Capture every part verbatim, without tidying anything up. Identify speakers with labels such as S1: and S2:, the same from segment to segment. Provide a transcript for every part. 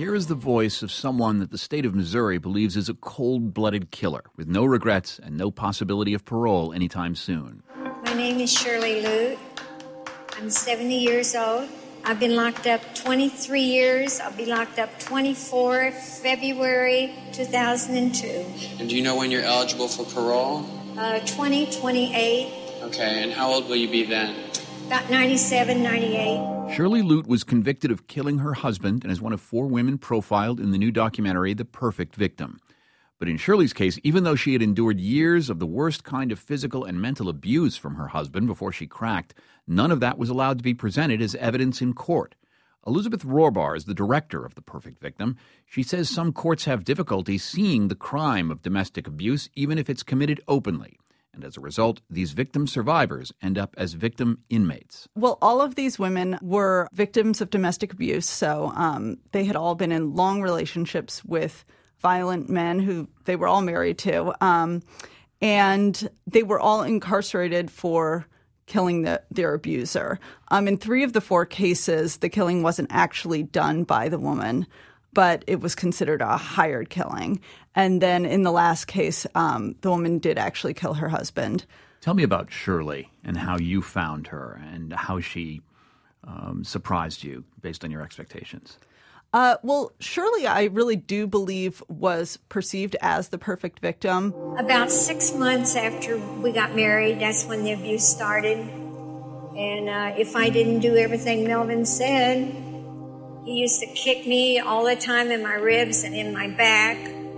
S1: Here is the voice of someone that the state of Missouri believes is a cold-blooded killer with no regrets and no possibility of parole anytime soon.
S2: My name is Shirley Lute. I'm seventy years old. I've been locked up twenty-three years. I'll be locked up twenty-four, February two thousand two.
S3: And do you know when you're eligible for parole?
S2: Uh, twenty twenty-eight.
S3: Okay, and how old will you be then?
S2: About ninety-seven, ninety-eight.
S1: Shirley Lute was convicted of killing her husband and is one of four women profiled in the new documentary, The Perfect Victim. But in Shirley's case, even though she had endured years of the worst kind of physical and mental abuse from her husband before she cracked, none of that was allowed to be presented as evidence in court. Elizabeth Rohrbar is the director of The Perfect Victim. She says some courts have difficulty seeing the crime of domestic abuse, even if it's committed openly. And as a result, these victim survivors end up as victim inmates.
S4: Well, all of these women were victims of domestic abuse, so um, they had all been in long relationships with violent men who they were all married to, um, and they were all incarcerated for killing the, their abuser. Um, in three of the four cases, the killing wasn't actually done by the woman, but it was considered a hired killing. And then in the last case, um, the woman did actually kill her husband.
S1: Tell me about Shirley and how you found her and how she um, surprised you based on your expectations.
S4: Uh, well, Shirley, I really do believe, was perceived as the perfect victim.
S2: About six months after we got married, that's when the abuse started. And uh, if I didn't do everything Melvin said, he used to kick me all the time in my ribs and in my back,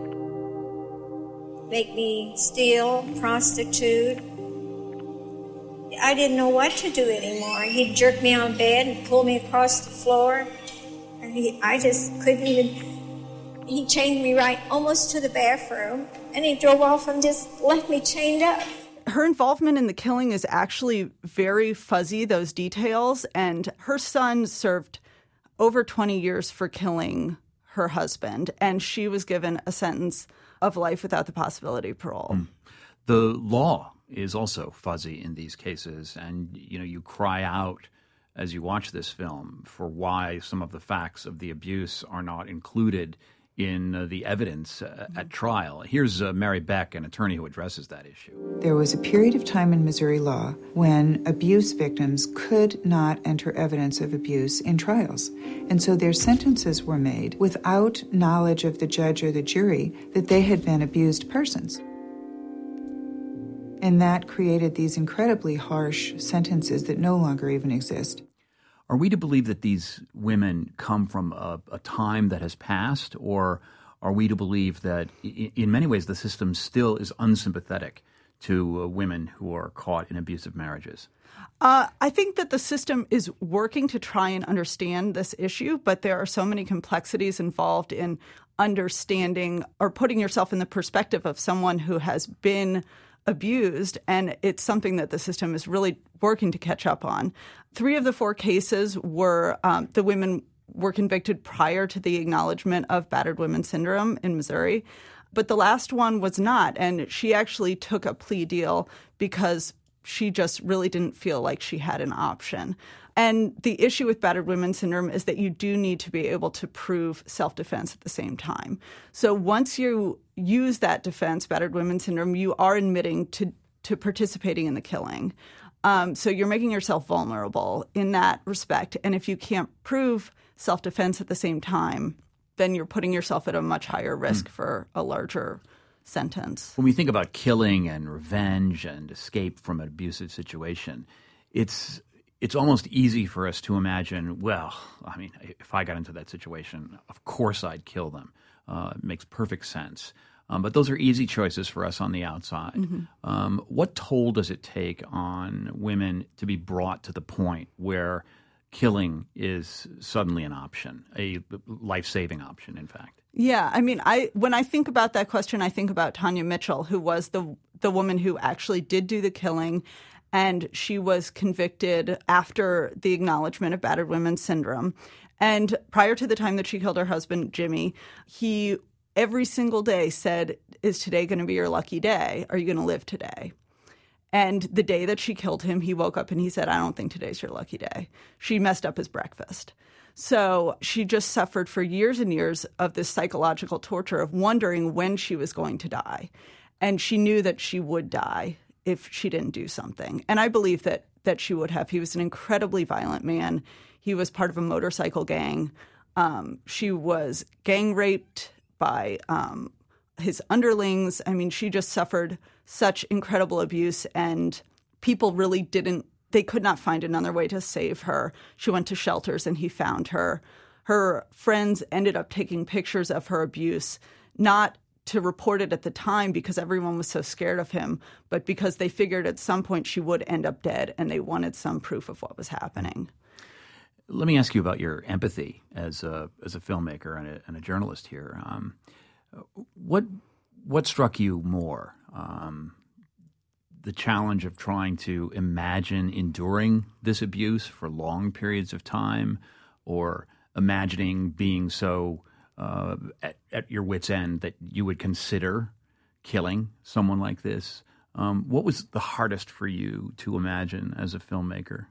S2: make me steal, prostitute. I didn't know what to do anymore. He'd jerk me on bed and pull me across the floor. And he, I just couldn't even... He chained me right almost to the bathroom, and he drove off and just left me chained up.
S4: Her involvement in the killing is actually very fuzzy, those details, and her son served over twenty years for killing her husband, and she was given a sentence of life without the possibility of parole. Mm.
S1: The law is also fuzzy in these cases, and you know you cry out as you watch this film for why some of the facts of the abuse are not included in uh, the evidence uh, at trial. Here's uh, Mary Beck, an attorney who addresses that issue.
S5: There was a period of time in Missouri law when abuse victims could not enter evidence of abuse in trials. And so their sentences were made without knowledge of the judge or the jury that they had been abused persons. And that created these incredibly harsh sentences that no longer even exist.
S1: Are we to believe that these women come from a, a time that has passed, or are we to believe that in, in many ways the system still is unsympathetic to uh, women who are caught in abusive marriages?
S4: Uh, I think that the system is working to try and understand this issue, but there are so many complexities involved in understanding or putting yourself in the perspective of someone who has been abused, and it's something that the system is really working to catch up on. Three of the four cases were um, the women were convicted prior to the acknowledgement of battered women syndrome in Missouri, but the last one was not, and she actually took a plea deal because she just really didn't feel like she had an option. And the issue with battered women syndrome is that you do need to be able to prove self-defense at the same time. So once you use that defense, battered women syndrome, you are admitting to, to participating in the killing. Um, so you're making yourself vulnerable in that respect. And if you can't prove self-defense at the same time, then you're putting yourself at a much higher risk mm. for a larger sentence.
S1: When we think about killing and revenge and escape from an abusive situation, it's it's almost easy for us to imagine, well, I mean, if I got into that situation, of course I'd kill them. Uh, it makes perfect sense. Um, but those are easy choices for us on the outside. Mm-hmm. Um, what toll does it take on women to be brought to the point where killing is suddenly an option, a life-saving option, in fact?
S4: Yeah, I mean, I when I think about that question, I think about Tanya Mitchell, who was the the woman who actually did do the killing, and she was convicted after the acknowledgement of battered women syndrome. And prior to the time that she killed her husband, Jimmy, he every single day said, "Is today going to be your lucky day? Are you going to live today?" And the day that she killed him, he woke up and he said, "I don't think today's your lucky day." She messed up his breakfast. So she just suffered for years and years of this psychological torture of wondering when she was going to die. And she knew that she would die if she didn't do something. And I believe that that she would have. He was an incredibly violent man. He was part of a motorcycle gang. Um, she was gang raped by um, his underlings. I mean, she just suffered such incredible abuse, and people really didn't, they could not find another way to save her. She went to shelters and he found her. Her friends ended up taking pictures of her abuse, not to report it at the time because everyone was so scared of him, but because they figured at some point she would end up dead and they wanted some proof of what was happening.
S1: Let me ask you about your empathy as a as a filmmaker and a, and a journalist here. Um, what what struck you more? Um, the challenge of trying to imagine enduring this abuse for long periods of time, or imagining being so uh, at, at your wit's end that you would consider killing someone like this? Um, what was the hardest for you to imagine as a filmmaker?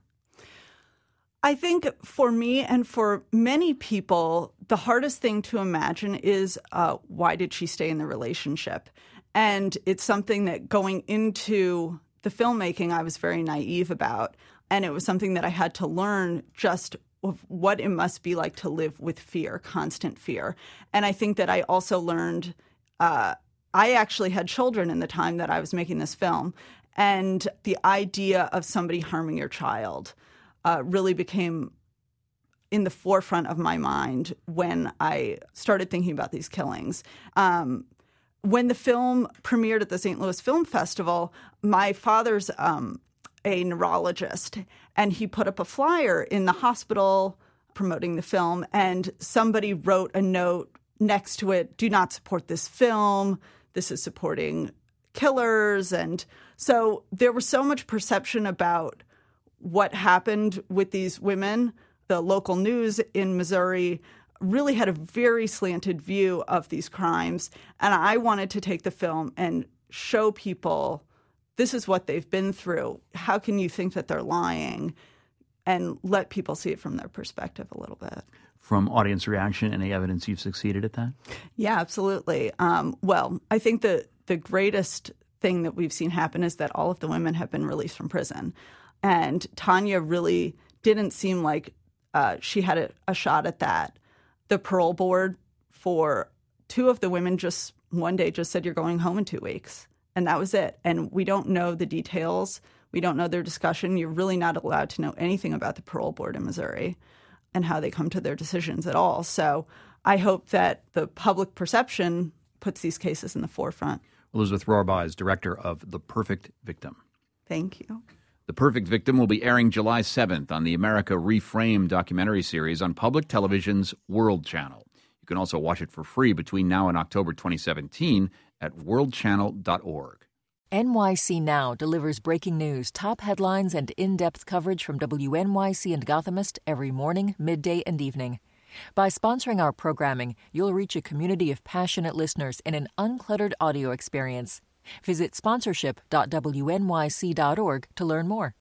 S4: I think for me and for many people, the hardest thing to imagine is uh, why did she stay in the relationship? And it's something that going into the filmmaking, I was very naive about. And it was something that I had to learn just of what it must be like to live with fear, constant fear. And I think that I also learned, uh, I actually had children in the time that I was making this film. And the idea of somebody harming your child Uh, really became in the forefront of my mind when I started thinking about these killings. Um, when the film premiered at the Saint Louis Film Festival, my father's um, a neurologist, and he put up a flyer in the hospital promoting the film, and somebody wrote a note next to it, "Do not support this film. This is supporting killers." And so there was so much perception about what happened with these women. The local news in Missouri really had a very slanted view of these crimes. And I wanted to take the film and show people this is what they've been through. How can you think that they're lying? And let people see it from their perspective a little bit.
S1: From audience reaction, any evidence you've succeeded at that?
S4: Yeah, absolutely. Um, well, I think the, the greatest thing that we've seen happen is that all of the women have been released from prison. And Tanya really didn't seem like uh, she had a, a shot at that. The parole board for two of the women just one day just said, "You're going home in two weeks." And that was it. And we don't know the details. We don't know their discussion. You're really not allowed to know anything about the parole board in Missouri and how they come to their decisions at all. So I hope that the public perception puts these cases in the forefront.
S1: Elizabeth Rohrbaugh is director of The Perfect Victim.
S4: Thank you.
S1: The Perfect Victim will be airing July seventh on the America Reframed documentary series on public television's World Channel. You can also watch it for free between now and October twenty seventeen at world channel dot org.
S6: N Y C Now delivers breaking news, top headlines, and in-depth coverage from W N Y C and Gothamist every morning, midday, and evening. By sponsoring our programming, you'll reach a community of passionate listeners in an uncluttered audio experience. Visit sponsorship dot w n y c dot org to learn more.